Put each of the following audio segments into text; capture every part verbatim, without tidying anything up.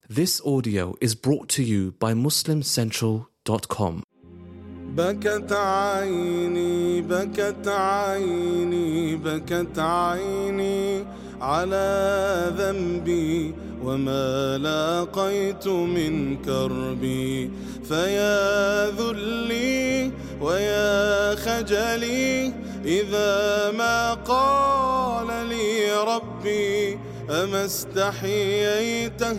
This audio is brought to you by muslim central dot com. بكت عيني بكت عيني بكت عيني على ذنبي وما لاقيت من كربي فيا ذلي ويا خجلي إذا ما قال لي ربي أما استحييته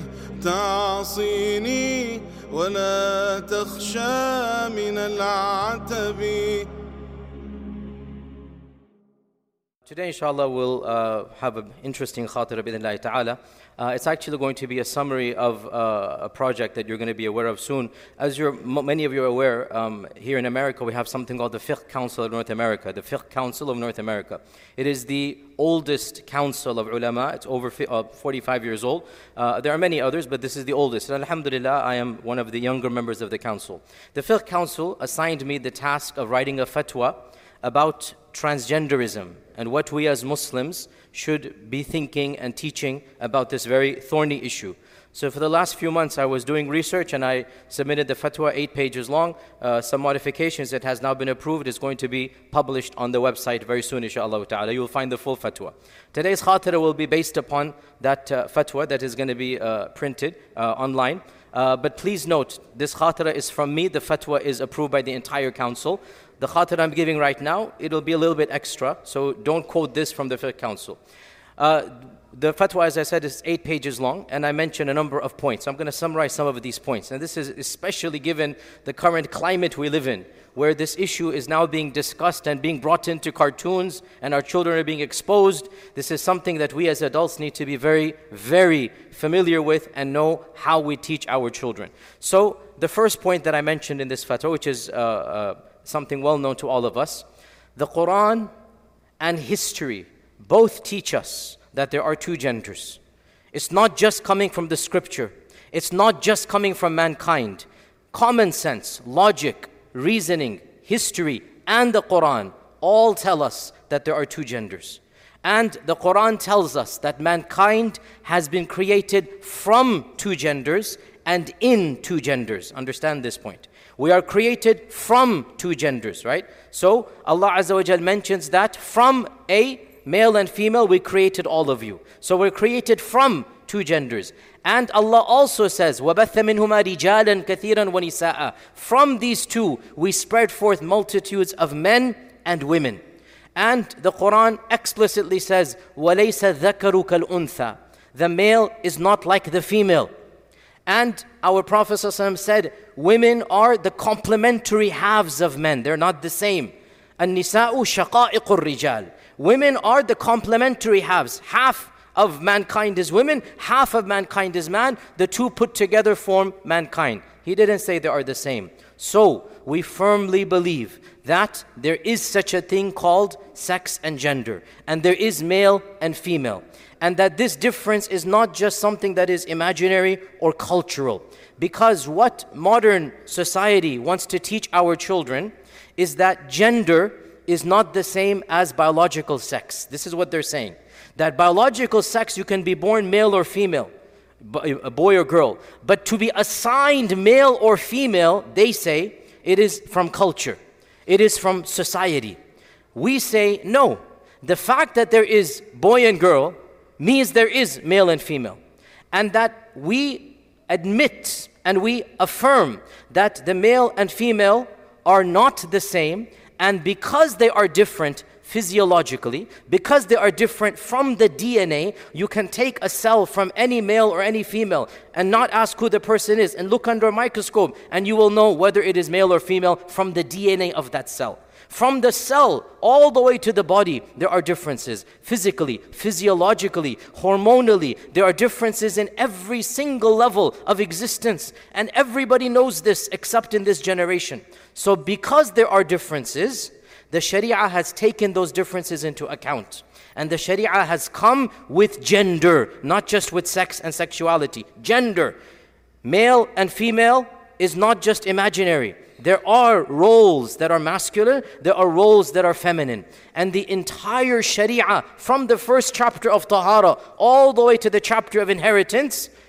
تعصيني ولا تخشى من العتب. Today, inshallah, we'll uh, have an interesting khatira bi'idhnillahi ta'ala. Uh, it's actually going to be a summary of uh, a project that you're going to be aware of soon. As you're, many of you are aware, um, here in America, we have something called the Fiqh Council of North America, the Fiqh Council of North America. It is the oldest council of ulama. It's over uh, forty-five years old. Uh, there are many others, but this is the oldest. And alhamdulillah, I am one of the younger members of the council. The Fiqh Council assigned me the task of writing a fatwa about transgenderism and what we as Muslims should be thinking and teaching about this very thorny issue. So for the last few months I was doing research and I submitted the fatwa, eight pages long, uh, some modifications. It has now been approved. It's going to be published on the website very soon, inshaAllah ta'ala. You will find the full fatwa. Today's khatira will be based upon that uh, fatwa that is going to be uh, printed uh, online. Uh, but please note, this khatira is from me. The fatwa is approved by the entire council. The khatira I'm giving right now, it'll be a little bit extra, so don't quote this from the Fiqh Council. Uh, the fatwa, as I said, is eight pages long, and I mentioned a number of points. I'm going to summarize some of these points. And this is especially given the current climate we live in, where this issue is now being discussed and being brought into cartoons, and our children are being exposed. This is something that we as adults need to be very, very familiar with and know how we teach our children. So, the first point that I mentioned in this fatwa, which is uh, uh, something well known to all of us, the Quran and history both teach us that there are two genders. It's not just coming from the scripture. It's not just coming from mankind. Common sense, logic, reasoning, history, and the Quran all tell us that there are two genders. And the Quran tells us that mankind has been created from two genders and in two genders. Understand this point. We are created from two genders, right? So Allah Azza wa Jal mentions that from a male and female we created all of you. So we're created from two genders. And Allah also says, وَبَثَّ مِنْهُمَا رِجَالًا كَثِيرًا وَنِسَاءً. From these two we spread forth multitudes of men and women. And the Quran explicitly says, وَلَيْسَ الذَّكَرُ كَالْأُنثَى. The male is not like the female. And our Prophet ﷺ said, women are the complementary halves of men. They're not the same. النِّسَاءُ شَقَائِقُ الرِّجَالِ. Women are the complementary halves. Half of mankind is women, half of mankind is man. The two put together form mankind. He didn't say they are the same. So, we firmly believe that there is such a thing called sex and gender. And there is male and female. And that this difference is not just something that is imaginary or cultural. Because what modern society wants to teach our children is that gender is not the same as biological sex. This is what they're saying. That biological sex, you can be born male or female, a boy or girl. But to be assigned male or female, they say, it is from culture. It is from society. We say, no. The fact that there is boy and girl means there is male and female. And that we admit and we affirm that the male and female are not the same. And because they are different physiologically, because they are different from the D N A, you can take a cell from any male or any female and not ask who the person is and look under a microscope and you will know whether it is male or female from the D N A of that cell. From the cell all the way to the body, there are differences. Physically, physiologically, hormonally, there are differences in every single level of existence. And everybody knows this except in this generation. So because there are differences, the Sharia has taken those differences into account. And the Sharia has come with gender, not just with sex and sexuality. Gender, male and female, is not just imaginary. There are roles that are masculine, there are roles that are feminine. And the entire Sharia, from the first chapter of Tahara all the way to the chapter of inheritance,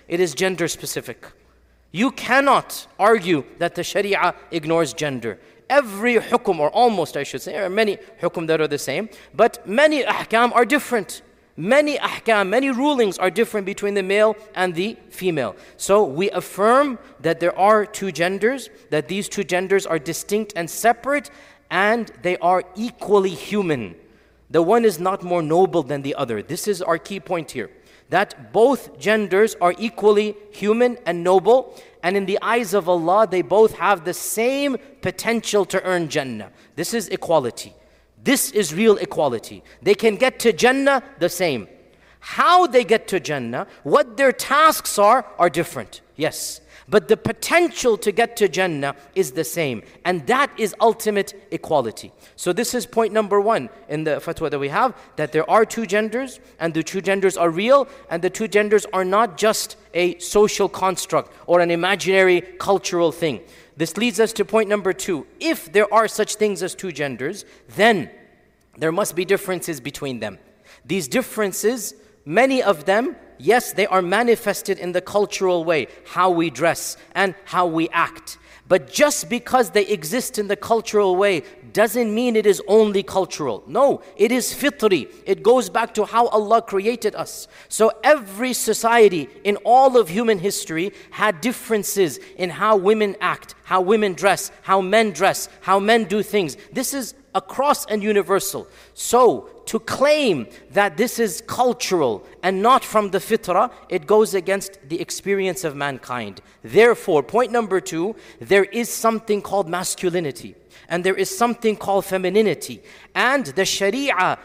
it is gender specific. You cannot argue that the Sharia ignores gender. Every hukum, or almost I should say, there are many hukum that are the same, but many ahkam are different. Many ahkam, many rulings are different between the male and the female. So we affirm that there are two genders, that these two genders are distinct and separate, and they are equally human. The one is not more noble than the other. This is our key point here, that both genders are equally human and noble, and in the eyes of Allah, they both have the same potential to earn Jannah. This is equality. This is real equality. They can get to Jannah the same. How they get to Jannah, what their tasks are, are different. Yes. But the potential to get to Jannah is the same. And that is ultimate equality. So this is point number one in the fatwa that we have, that there are two genders, and the two genders are real, and the two genders are not just a social construct or an imaginary cultural thing. This leads us to point number two. If there are such things as two genders, then there must be differences between them. These differences, many of them, yes, they are manifested in the cultural way, how we dress and how we act. But just because they exist in the cultural way doesn't mean it is only cultural. No, it is fitri. It goes back to how Allah created us. So every society in all of human history had differences in how women act, how women dress, how men dress, how men do things. This is across and universal. So to claim that this is cultural and not from the fitrah, it goes against the experience of mankind. Therefore, point number two, there is something called masculinity, and there is something called femininity. And the Sharia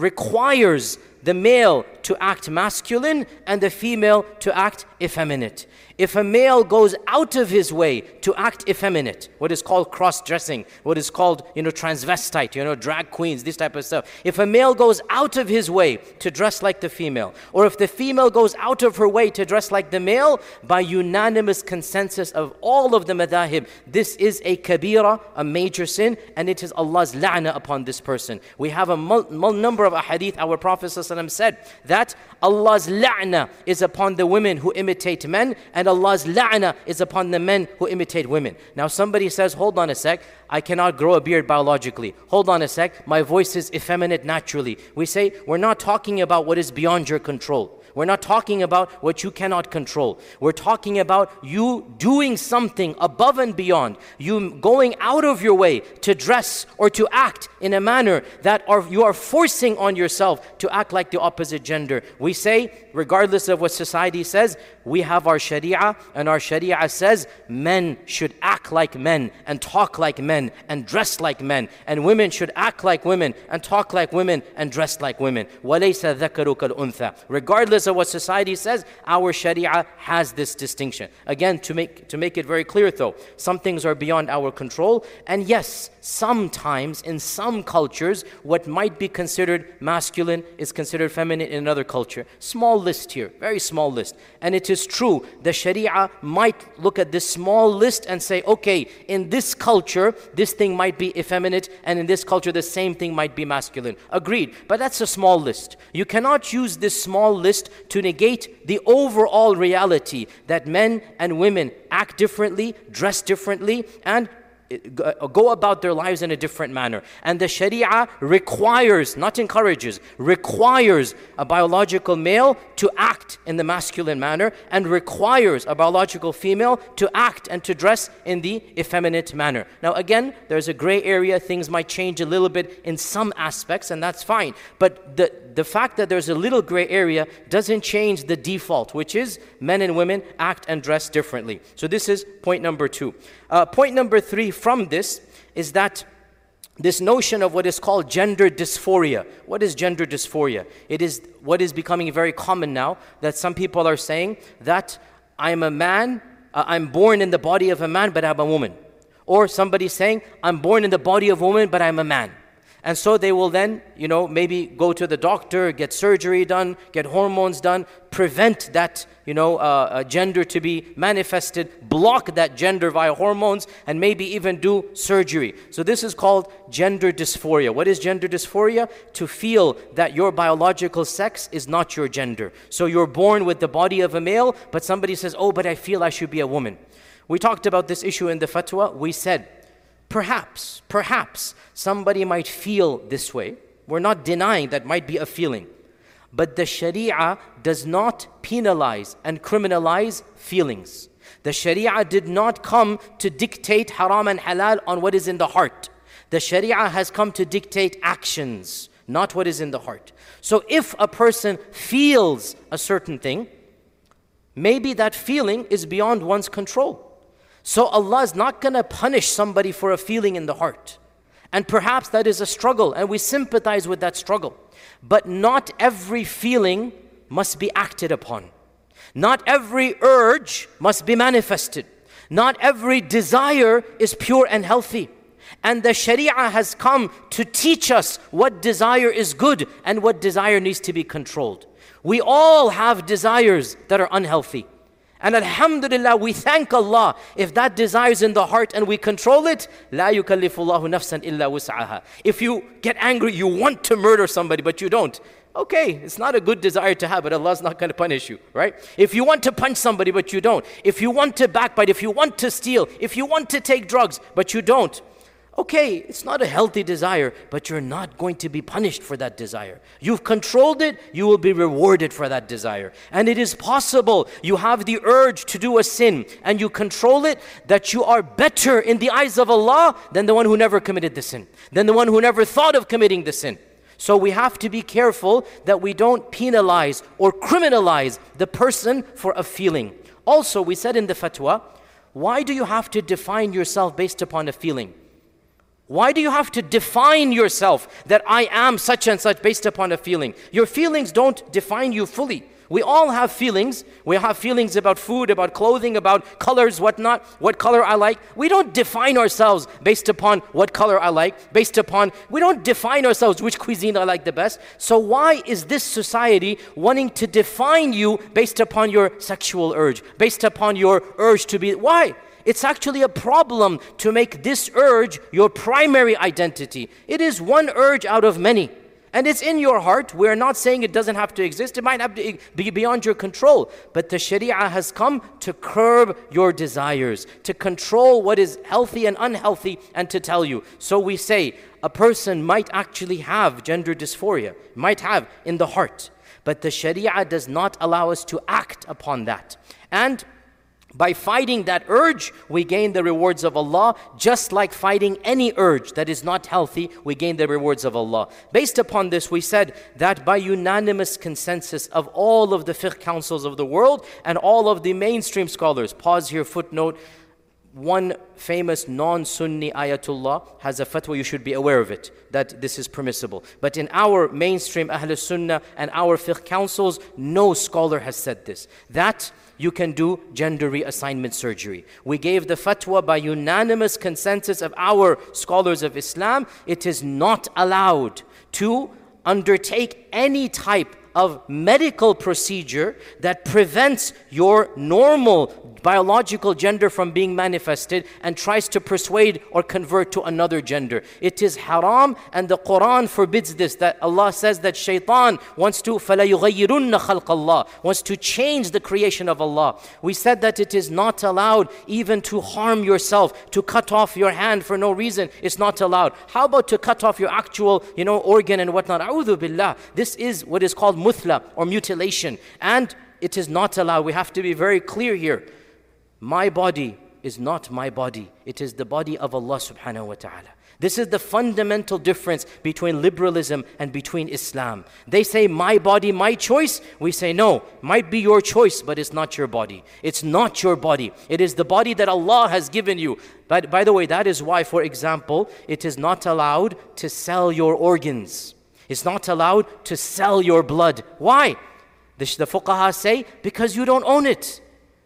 requires the male to act masculine and the female to act effeminate. If a male goes out of his way to act effeminate, what is called cross-dressing, what is called, you know, transvestite, you know, drag queens, this type of stuff. If a male goes out of his way to dress like the female, or if the female goes out of her way to dress like the male, by unanimous consensus of all of the madahib, this is a kabira, a major sin, and it is Allah's la'na upon this person. We have a mul- mul- number of ahadith, our Prophet ﷺ said that Allah's la'na is upon the women who imitate men, and Allah's la'na is upon the men who imitate women. Now somebody says, hold on a sec, I cannot grow a beard biologically. Hold on a sec, my voice is effeminate naturally. We say, we're not talking about what is beyond your control. We're not talking about what you cannot control. We're talking about you doing something above and beyond. You going out of your way to dress or to act in a manner that are, you are forcing on yourself to act like the opposite gender. We say, regardless of what society says, we have our Sharia, and our Sharia says men should act like men and talk like men and dress like men, and women should act like women and talk like women and dress like women. وَلَيْسَ ذَكَرُ كَالْأُنْثَى. Regardless of what society says, our Sharia has this distinction. Again, to make to make it very clear though, some things are beyond our control, and yes, sometimes in some cultures, what might be considered masculine is considered feminine in another culture. Small list here, very small list. And it is true, the Sharia might look at this small list and say, okay, in this culture, this thing might be effeminate, and in this culture, the same thing might be masculine. Agreed, but that's a small list. You cannot use this small list to negate the overall reality that men and women act differently, dress differently, and go about their lives in a different manner. And the Sharia requires, not encourages, requires a biological male to act in the masculine manner, and requires a biological female to act and to dress in the effeminate manner. Now again, there's a gray area, things might change a little bit in some aspects, and that's fine. But the, the fact that there's a little gray area doesn't change the default, which is men and women act and dress differently. So this is point number two. Uh, point number three from this is that this notion of what is called gender dysphoria. What is gender dysphoria? It is what is becoming very common now, that some people are saying that I'm a man, uh, I'm born in the body of a man, but I'm a woman. Or somebody saying, I'm born in the body of a woman, but I'm a man. And so they will then, you know, maybe go to the doctor, get surgery done, get hormones done, prevent that, you know, uh, uh, gender to be manifested, block that gender via hormones, and maybe even do surgery. So this is called gender dysphoria. What is gender dysphoria? To feel that your biological sex is not your gender. So you're born with the body of a male, but somebody says, oh, but I feel I should be a woman. We talked about this issue in the fatwa. We said, perhaps, perhaps somebody might feel this way. We're not denying that might be a feeling. But the Sharia does not penalize and criminalize feelings. The Sharia did not come to dictate haram and halal on what is in the heart. The Sharia has come to dictate actions, not what is in the heart. So if a person feels a certain thing, maybe that feeling is beyond one's control. So Allah is not going to punish somebody for a feeling in the heart. And perhaps that is a struggle, and we sympathize with that struggle. But not every feeling must be acted upon. Not every urge must be manifested. Not every desire is pure and healthy. And the Sharia has come to teach us what desire is good and what desire needs to be controlled. We all have desires that are unhealthy. And alhamdulillah, we thank Allah if that desire is in the heart and we control it. لا يكلف الله نفسا إلا وسعها. If you get angry, you want to murder somebody, but you don't. Okay, it's not a good desire to have, but Allah's not going to punish you, right? If you want to punch somebody, but you don't. If you want to backbite, if you want to steal, if you want to take drugs, but you don't. Okay, it's not a healthy desire, but you're not going to be punished for that desire. You've controlled it, you will be rewarded for that desire. And it is possible you have the urge to do a sin and you control it, that you are better in the eyes of Allah than the one who never committed the sin, than the one who never thought of committing the sin. So we have to be careful that we don't penalize or criminalize the person for a feeling. Also, we said in the fatwa, why do you have to define yourself based upon a feeling? Why do you have to define yourself that I am such and such based upon a feeling? Your feelings don't define you fully. We all have feelings. We have feelings about food, about clothing, about colors, whatnot, what color I like. We don't define ourselves based upon what color I like, based upon, we don't define ourselves which cuisine I like the best. So why is this society wanting to define you based upon your sexual urge, based upon your urge to be, why? It's actually a problem to make this urge your primary identity. It is one urge out of many. And it's in your heart. We're not saying it doesn't have to exist. It might have to be beyond your control. But the Sharia has come to curb your desires, to control what is healthy and unhealthy, and to tell you. So we say a person might actually have gender dysphoria, might have in the heart. But the Sharia does not allow us to act upon that. And by fighting that urge, we gain the rewards of Allah. Just like fighting any urge that is not healthy, we gain the rewards of Allah. Based upon this, we said that by unanimous consensus of all of the fiqh councils of the world and all of the mainstream scholars, pause here, footnote, one famous non-Sunni ayatullah has a fatwa, you should be aware of it, that this is permissible. But in our mainstream Ahl Sunnah and our fiqh councils, no scholar has said this, that you can do gender reassignment surgery. We gave the fatwa by unanimous consensus of our scholars of Islam. It is not allowed to undertake any type of medical procedure that prevents your normal biological gender from being manifested and tries to persuade or convert to another gender. It is haram, and the Quran forbids this, that Allah says that shaitan wants to فَلَا يُغَيِّرُنَّ خَلْقَ اللَّهِ, wants to change the creation of Allah. We said that it is not allowed even to harm yourself, to cut off your hand for no reason. It's not allowed. How about to cut off your actual, you know, organ and whatnot? A'udhu billah. This is what is called muthla or mutilation, and it is not allowed. We have to be very clear here. My body is not my body. It is the body of Allah subhanahu wa ta'ala. This is the fundamental difference between liberalism and between Islam. They say, my body, my choice. We say, no, might be your choice, but it's not your body. It's not your body. It is the body that Allah has given you. But by the way, that is why, for example, it is not allowed to sell your organs. It's not allowed to sell your blood. Why? The, the fuqaha say, because you don't own it.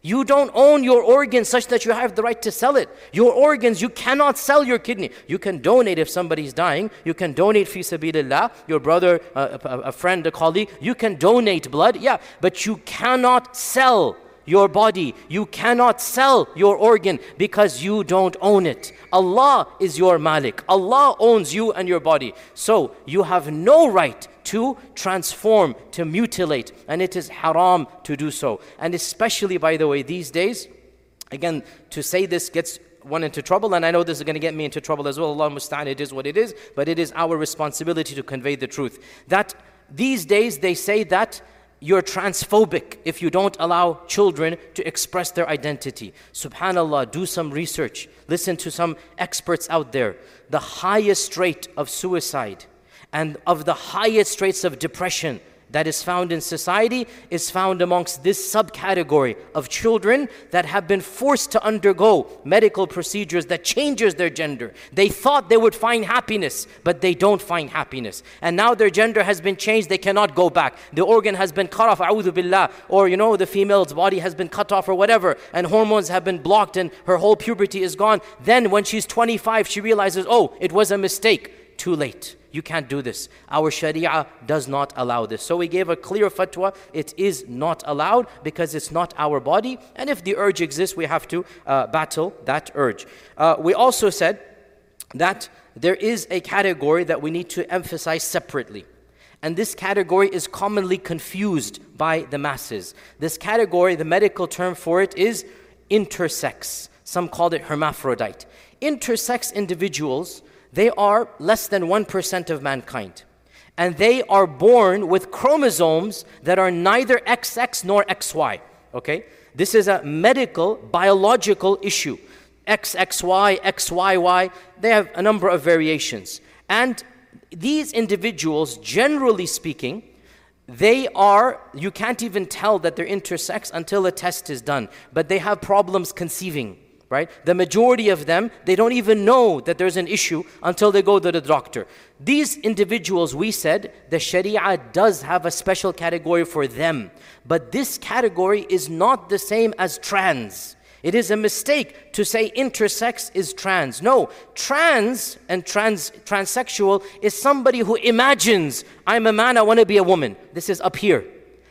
You don't own your organ such that you have the right to sell it. Your organs, you cannot sell your kidney. You can donate if somebody's dying. You can donate fi sabilillah, your brother, uh, a, a friend, a colleague. You can donate blood, yeah, but you cannot sell your body. You cannot sell your organ because you don't own it. Allah is your Malik. Allah owns you and your body. So you have no right to transform, to mutilate, and it is haram to do so. And especially, by the way, these days, again, to say this gets one into trouble, and I know this is going to get me into trouble as well. Allah musta'an, it is what it is, but it is our responsibility to convey the truth. That these days they say that you're transphobic if you don't allow children to express their identity. Subhanallah, do some research. Listen to some experts out there. The highest rate of suicide and of the highest rates of depression that is found in society is found amongst this subcategory of children that have been forced to undergo medical procedures that changes their gender. They thought they would find happiness, but they don't find happiness. And now their gender has been changed, they cannot go back. The organ has been cut off, a'udhu billah, or you know, the female's body has been cut off or whatever, and hormones have been blocked and her whole puberty is gone. Then when she's twenty-five, she realizes, oh, it was a mistake. Too late. You can't do this. Our Sharia does not allow this. So we gave a clear fatwa. It is not allowed because it's not our body. And if the urge exists, we have to uh, battle that urge. Uh, we also said that there is a category that we need to emphasize separately. And this category is commonly confused by the masses. This category, the medical term for it is intersex. Some call it hermaphrodite. Intersex individuals, they are less than one percent of mankind. And they are born with chromosomes that are neither X X nor X Y. Okay? This is a medical, biological issue. X X Y, X Y Y, they have a number of variations. And these individuals, generally speaking, they are, you can't even tell that they're intersex until a test is done. But they have problems conceiving. Right? The majority of them, they don't even know that there's an issue until they go to the doctor. These individuals, we said, the Sharia does have a special category for them. But this category is not the same as trans. It is a mistake to say intersex is trans. No, trans and trans transsexual is somebody who imagines, I'm a man, I want to be a woman. This is up here.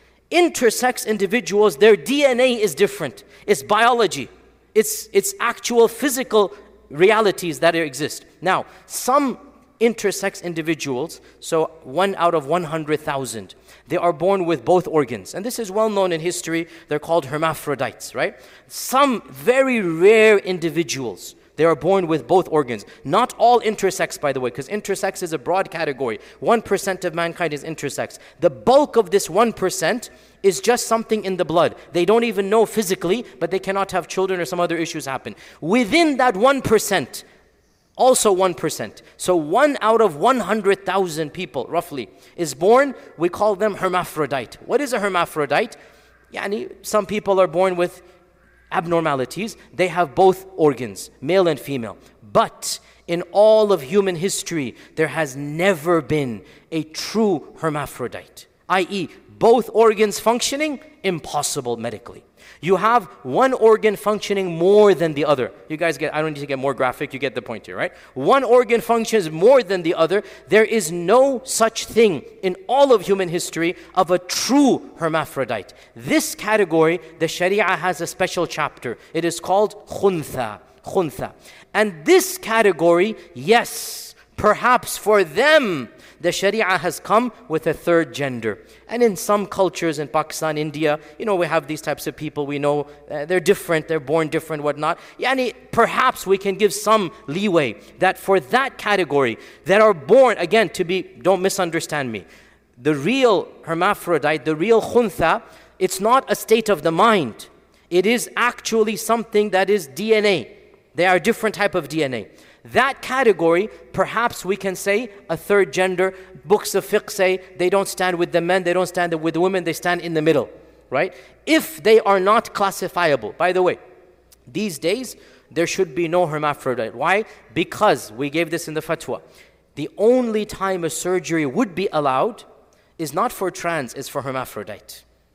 Intersex individuals, their D N A is different. It's biology. It's, it's actual physical realities that exist. Now, some intersex individuals, so one out of one hundred thousand, they are born with both organs. And this is well known in history. They're called hermaphrodites, right? Some very rare individuals, they are born with both organs. Not all intersex, by the way, because intersex is a broad category. one percent of mankind is intersex. The bulk of this one percent is just something in the blood. They don't even know physically, but they cannot have children or some other issues happen. Within that one percent, also one percent. So one out of one hundred thousand people, roughly, is born. We call them hermaphrodite. What is a hermaphrodite? Yani, some people are born with abnormalities. They have both organs, male and female. But in all of human history, there has never been a true hermaphrodite, that is, both organs functioning, impossible medically. You have one organ functioning more than the other. You guys get, I don't need to get more graphic, you get the point here, right? One organ functions more than the other. There is no such thing in all of human history of a true hermaphrodite. This category, the Sharia has a special chapter. It is called khuntha. Khuntha. And this category, yes, perhaps for them, the Sharia has come with a third gender. And in some cultures in Pakistan, India, you know, we have these types of people. We know uh, they're different, they're born different, whatnot. Yani, perhaps we can give some leeway that for that category that are born, again, to be, don't misunderstand me, the real hermaphrodite, the real khuntha, it's not a state of the mind. It is actually something that is D N A. They are different type of D N A. That category, perhaps we can say a third gender. Books of fiqh say they don't stand with the men, they don't stand with the women, they stand in the middle, right? If they are not classifiable. By the way, these days, there should be no hermaphrodite. Why? Because, we gave this in the fatwa, the only time a surgery would be allowed is not for trans, it's for hermaphrodite.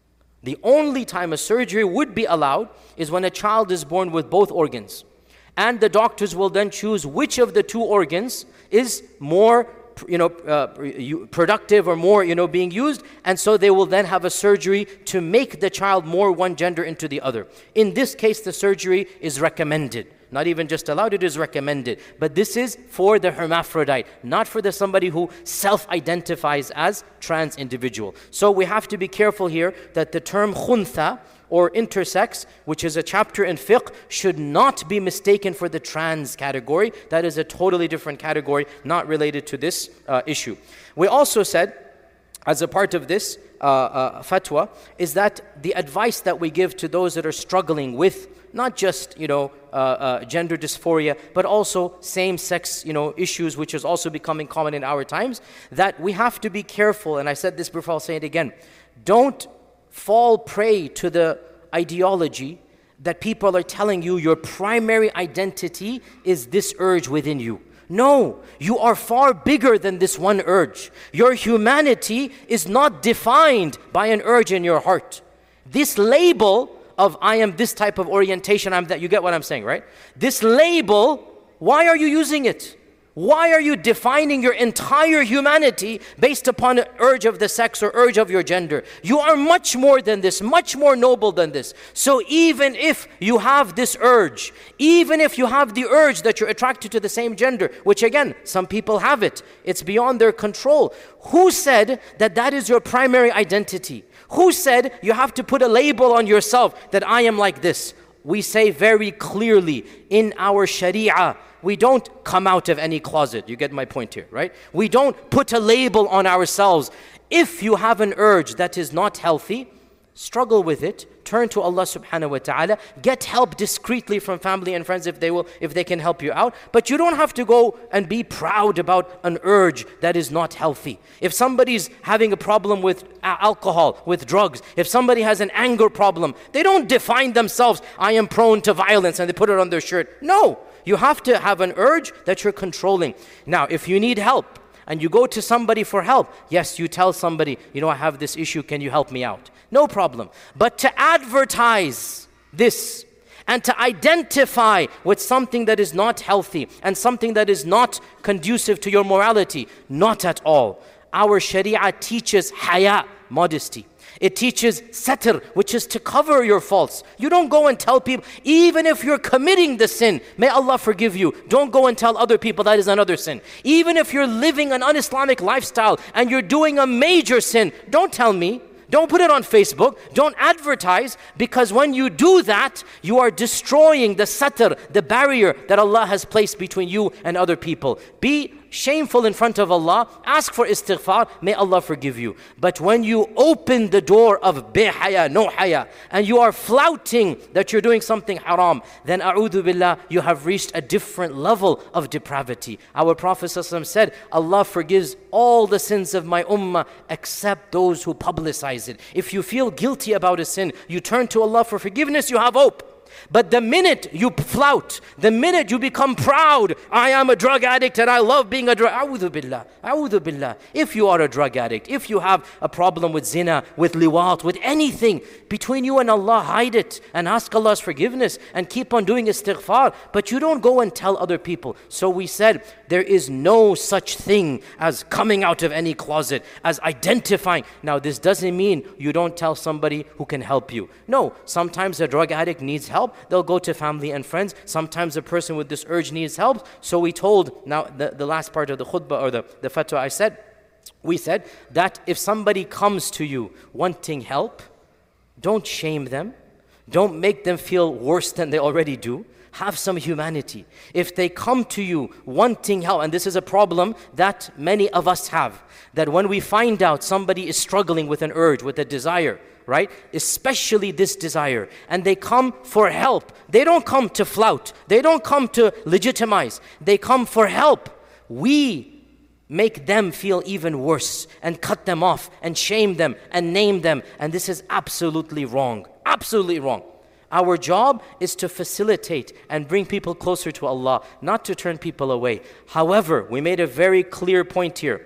The only time a surgery would be allowed is when a child is born with both organs. And the doctors will then choose which of the two organs is more you know, uh, productive or more, you know, being used. And so they will then have a surgery to make the child more one gender into the other. In this case, the surgery is recommended. Not even just allowed, it is recommended. But this is for the hermaphrodite, not for the somebody who self-identifies as trans individual. So we have to be careful here that the term khuntha, or intersex, which is a chapter in fiqh, should not be mistaken for the trans category. That is a totally different category, not related to this uh, issue. We also said, as a part of this uh, uh, fatwa, is that the advice that we give to those that are struggling with not just, you know, uh, uh, gender dysphoria, but also same-sex, you know, issues, which is also becoming common in our times, that we have to be careful. And I said this before, I'll say it again. Don't fall prey to the ideology that people are telling you your primary identity is this urge within you. No, you are far bigger than this one urge. Your humanity is not defined by an urge in your heart. This label of I am this type of orientation, I'm that, you get what I'm saying, right? This label, why are you using it? Why are you defining your entire humanity based upon an urge of the sex or urge of your gender? You are much more than this, much more noble than this. So even if you have this urge, even if you have the urge that you're attracted to the same gender, which again, some people have it, it's beyond their control. Who said that that is your primary identity? Who said you have to put a label on yourself that I am like this? We say very clearly in our Sharia, we don't come out of any closet. You get my point here, right? We don't put a label on ourselves. If you have an urge that is not healthy, struggle with it. Turn to Allah subhanahu wa ta'ala. Get help discreetly from family and friends if they will, if they can help you out. But you don't have to go and be proud about an urge that is not healthy. If somebody's having a problem with alcohol, with drugs, if somebody has an anger problem, they don't define themselves, I am prone to violence, and they put it on their shirt. No. You have to have an urge that you're controlling. Now, if you need help and you go to somebody for help, yes, you tell somebody, you know, I have this issue, can you help me out? No problem. But to advertise this and to identify with something that is not healthy and something that is not conducive to your morality, not at all. Our Sharia teaches haya, modesty. It teaches satr, which is to cover your faults. You don't go and tell people, even if you're committing the sin, may Allah forgive you. Don't go and tell other people that is another sin. Even if you're living an un-Islamic lifestyle and you're doing a major sin, don't tell me. Don't put it on Facebook. Don't advertise, because when you do that, you are destroying the satr, the barrier that Allah has placed between you and other people. Be shameful in front of Allah. Ask for istighfar. May Allah forgive you. But when you open the door of bi-haya, no haya, and you are flouting that you're doing something haram, then a'udhu billah, you have reached a different level of depravity. Our Prophet ﷺ said, Allah forgives all the sins of my ummah except those who publicize it. If you feel guilty about a sin, you turn to Allah for forgiveness, you have hope. But the minute you flout, the minute you become proud, I am a drug addict and I love being a drug, a'udhu billah, a'udhu billah. If you are a drug addict, if you have a problem with zina, with liwat, with anything, between you and Allah, hide it and ask Allah's forgiveness and keep on doing istighfar. But you don't go and tell other people. So we said, there is no such thing as coming out of any closet, as identifying. Now this doesn't mean you don't tell somebody who can help you. No, sometimes a drug addict needs help. They'll go to family and friends. Sometimes a person with this urge needs help. So we told, now the, the last part of the khutbah or the, the fatwa I said, we said that if somebody comes to you wanting help, don't shame them. Don't make them feel worse than they already do. Have some humanity. If they come to you wanting help, and this is a problem that many of us have, that when we find out somebody is struggling with an urge, with a desire, right? Especially this desire, and they come for help. They don't come to flout. They don't come to legitimize. They come for help. We make them feel even worse and cut them off and shame them and name them. And this is absolutely wrong. Absolutely wrong. Our job is to facilitate and bring people closer to Allah, not to turn people away. However, we made a very clear point here.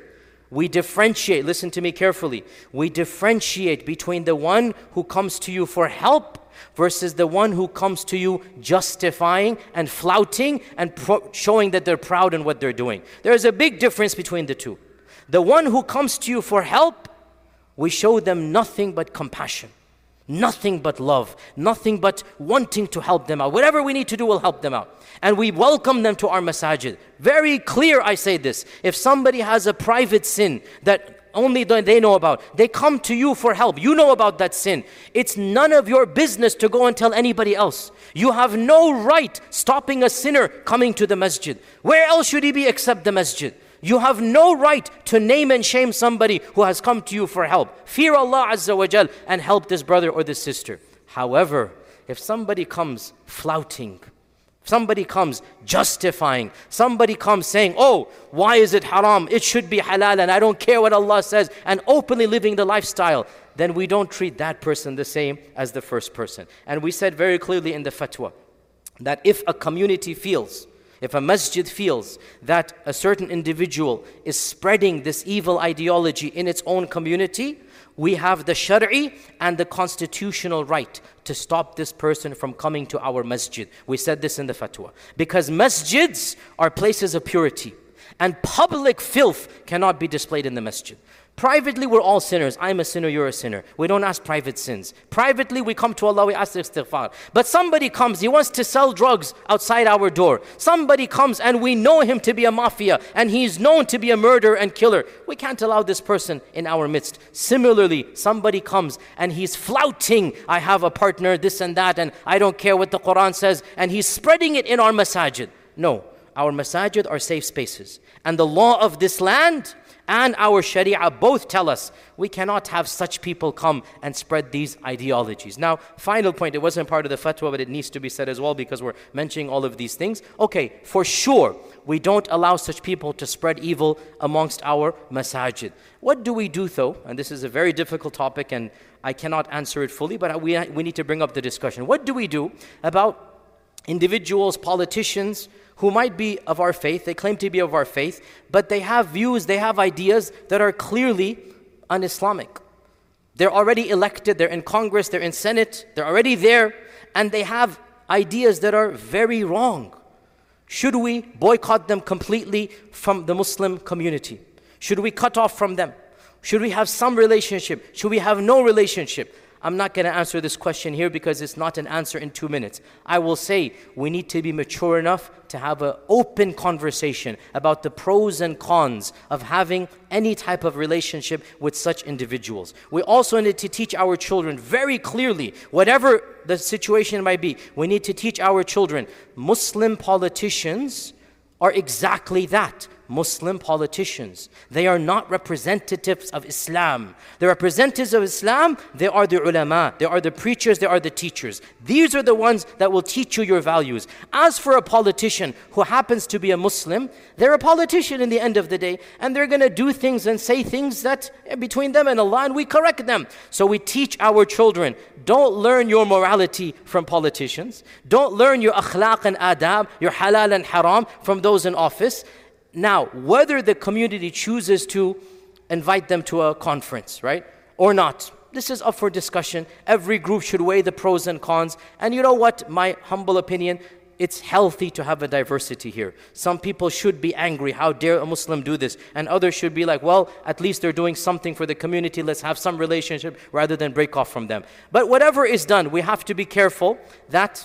We differentiate, listen to me carefully, we differentiate between the one who comes to you for help versus the one who comes to you justifying and flouting and pro- showing that they're proud in what they're doing. There is a big difference between the two. The one who comes to you for help, we show them nothing but compassion, nothing but love, nothing but wanting to help them out. Whatever we need to do, we'll help them out. And we welcome them to our masajid. Very clear, I say this. If somebody has a private sin that only they know about, they come to you for help. You know about that sin. It's none of your business to go and tell anybody else. You have no right stopping a sinner coming to the masjid. Where else should he be except the masjid? You have no right to name and shame somebody who has come to you for help. Fear Allah Azza wa Jal and help this brother or this sister. However, if somebody comes flouting, somebody comes justifying, somebody comes saying, oh, why is it haram? It should be halal and I don't care what Allah says, and openly living the lifestyle, then we don't treat that person the same as the first person. And we said very clearly in the fatwa that if a community feels, if a masjid feels that a certain individual is spreading this evil ideology in its own community, we have the shari'i and the constitutional right to stop this person from coming to our masjid. We said this in the fatwa. Because masjids are places of purity, and public filth cannot be displayed in the masjid. Privately, we're all sinners. I'm a sinner, you're a sinner. We don't ask private sins. Privately, we come to Allah, we ask istighfar. But somebody comes, he wants to sell drugs outside our door. Somebody comes and we know him to be a mafia and he's known to be a murderer and killer. We can't allow this person in our midst. Similarly, somebody comes and he's flouting, I have a partner, this and that, and I don't care what the Quran says, and he's spreading it in our masajid. No, our masajid are safe spaces. And the law of this land and our sharia both tell us we cannot have such people come and spread these ideologies. Now, final point, it wasn't part of the fatwa, but it needs to be said as well because we're mentioning all of these things. Okay, for sure, we don't allow such people to spread evil amongst our masajid. What do we do though? And this is a very difficult topic and I cannot answer it fully, but we, we need to bring up the discussion. What do we do about individuals, politicians, who might be of our faith, they claim to be of our faith, but they have views, they have ideas that are clearly un-Islamic. They're already elected, they're in Congress, they're in Senate, they're already there, and they have ideas that are very wrong. Should we boycott them completely from the Muslim community? Should we cut off from them? Should we have some relationship? Should we have no relationship? I'm not going to answer this question here because it's not an answer in two minutes. I will say we need to be mature enough to have an open conversation about the pros and cons of having any type of relationship with such individuals. We also need to teach our children very clearly, whatever the situation might be, we need to teach our children, Muslim politicians are exactly that. Muslim politicians. They are not representatives of Islam. The representatives of Islam, they are the ulama, they are the preachers, they are the teachers. These are the ones that will teach you your values. As for a politician who happens to be a Muslim, they're a politician in the end of the day, and they're going to do things and say things that between them and Allah, and we correct them. So we teach our children, don't learn your morality from politicians. Don't learn your akhlaq and adab, your halal and haram from those in office. Now, whether the community chooses to invite them to a conference, right, or not, this is up for discussion. Every group should weigh the pros and cons. And you know what, my humble opinion, it's healthy to have a diversity here. Some people should be angry, how dare a Muslim do this? And others should be like, well, at least they're doing something for the community, let's have some relationship rather than break off from them. But whatever is done, we have to be careful that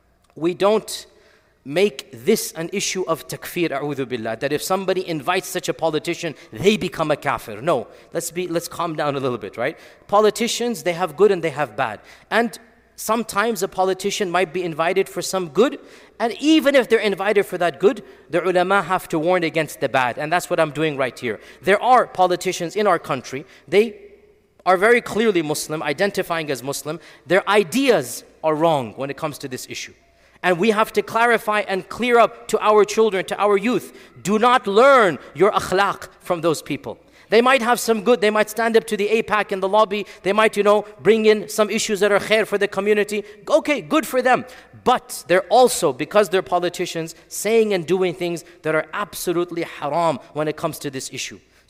we don't make this an issue of takfir, a'udhu billah, that if somebody invites such a politician, they become a kafir. No, let's be, let's calm down a little bit, right? Politicians, they have good and they have bad. And sometimes a politician might be invited for some good, and even if they're invited for that good, the ulama have to warn against the bad, and that's what I'm doing right here. There are politicians in our country, they are very clearly Muslim, identifying as Muslim. Their ideas are wrong when it comes to this issue. And we have to clarify and clear up to our children, to our youth. Do not learn your akhlaq from those people. They might have some good, they might stand up to the A PAC in the lobby, they might, you know, bring in some issues that are khair for the community. Okay, good for them. But they're also, because they're politicians, saying and doing things that are absolutely haram when it comes to this issue.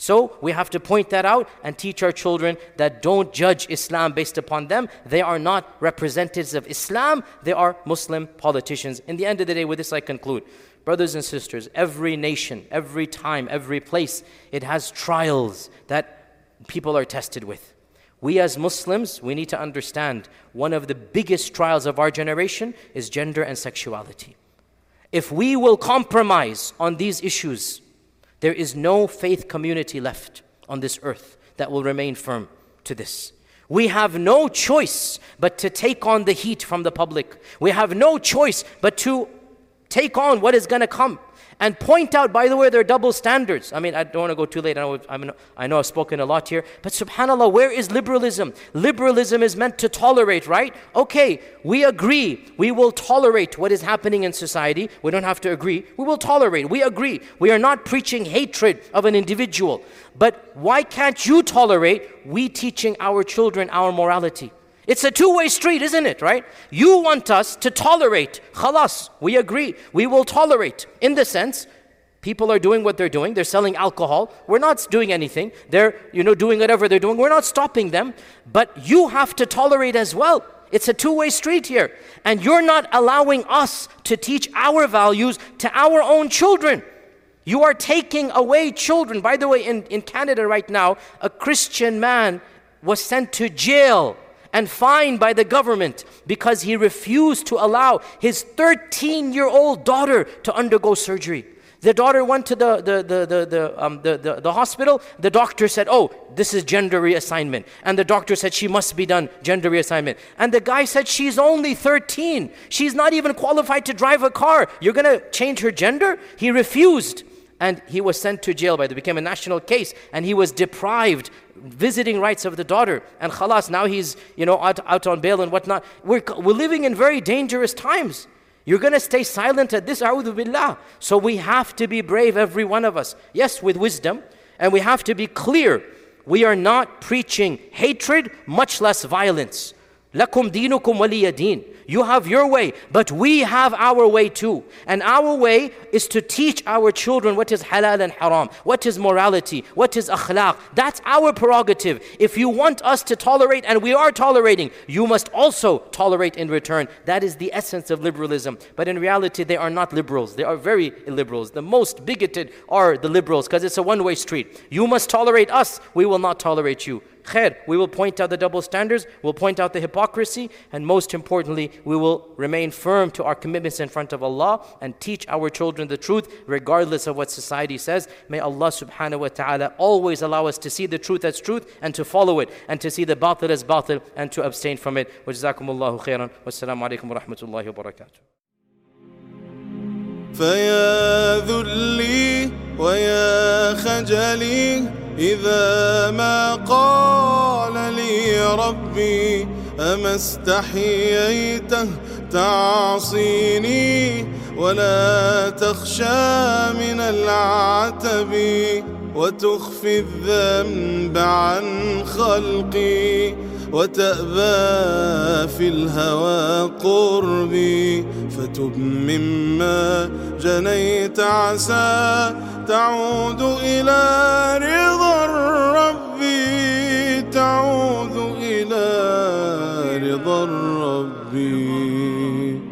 So we have to point that out and teach our children that don't judge Islam based upon them. They are not representatives of Islam. They are Muslim politicians. In the end of the day, with this I conclude. Brothers and sisters, every nation, every time, every place, it has trials that people are tested with. We as Muslims, we need to understand one of the biggest trials of our generation is gender and sexuality. If we will compromise on these issues, there is no faith community left on this earth that will remain firm to this. We have no choice but to take on the heat from the public. We have no choice but to take on what is going to come. And point out, by the way, their double standards. I mean, I don't want to go too late. I know, I, mean, I know I've spoken a lot here. But subhanAllah, where is liberalism? Liberalism is meant to tolerate, right? Okay, we agree. We will tolerate what is happening in society. We don't have to agree. We will tolerate. We agree. We are not preaching hatred of an individual. But why can't you tolerate we teaching our children our morality? It's a two-way street, isn't it, right? You want us to tolerate. Khalas, we agree. We will tolerate. In the sense, people are doing what they're doing. They're selling alcohol. We're not doing anything. They're, you know, doing whatever they're doing. We're not stopping them. But you have to tolerate as well. It's a two-way street here. And you're not allowing us to teach our values to our own children. You are taking away children. By the way, in, in Canada right now, a Christian man was sent to jail and fined by the government because he refused to allow his thirteen-year-old daughter to undergo surgery. The daughter went to the, the, the, the, the, um, the, the, the hospital. The doctor said, oh, this is gender reassignment. And the doctor said she must be done gender reassignment. And the guy said, she's only thirteen. She's not even qualified to drive a car. You're going to change her gender? He refused. And he was sent to jail. By the became a national case, and he was deprived visiting rights of the daughter. And khalas, now he's, you know, out, out on bail and whatnot. We're, we're living in very dangerous times. You're going to stay silent at this, a'udhu billah. So we have to be brave, every one of us. Yes, with wisdom. And we have to be clear. We are not preaching hatred, much less violence. Lakum dinukum waliya deen. You have your way, but we have our way too. And our way is to teach our children what is halal and haram, what is morality, what is akhlaq. That's our prerogative. If you want us to tolerate, and we are tolerating, you must also tolerate in return. That is the essence of liberalism. But in reality, they are not liberals. They are very illiberals. The most bigoted are the liberals, because it's a one-way street. You must tolerate us, we will not tolerate you. Khair, we will point out the double standards, we'll point out the hypocrisy, and most importantly, we will remain firm to our commitments in front of Allah and teach our children the truth regardless of what society says. May Allah subhanahu wa ta'ala always allow us to see the truth as truth and to follow it, and to see the batil as batil and to abstain from it. Wa jazakumullahu khairan. Wassalamu alaikum wa rahmatullahi wa barakatuh. فيا ذلي ويا خجلي إذا ما قال لي ربي أما استحييته تعصيني ولا تخشى من العتب وتخفي الذنب عن خلقي وتأبى في الهوى قربي فتب مما جنيت عسى تعود إلى رضا الرب تعود إلى رضا الرب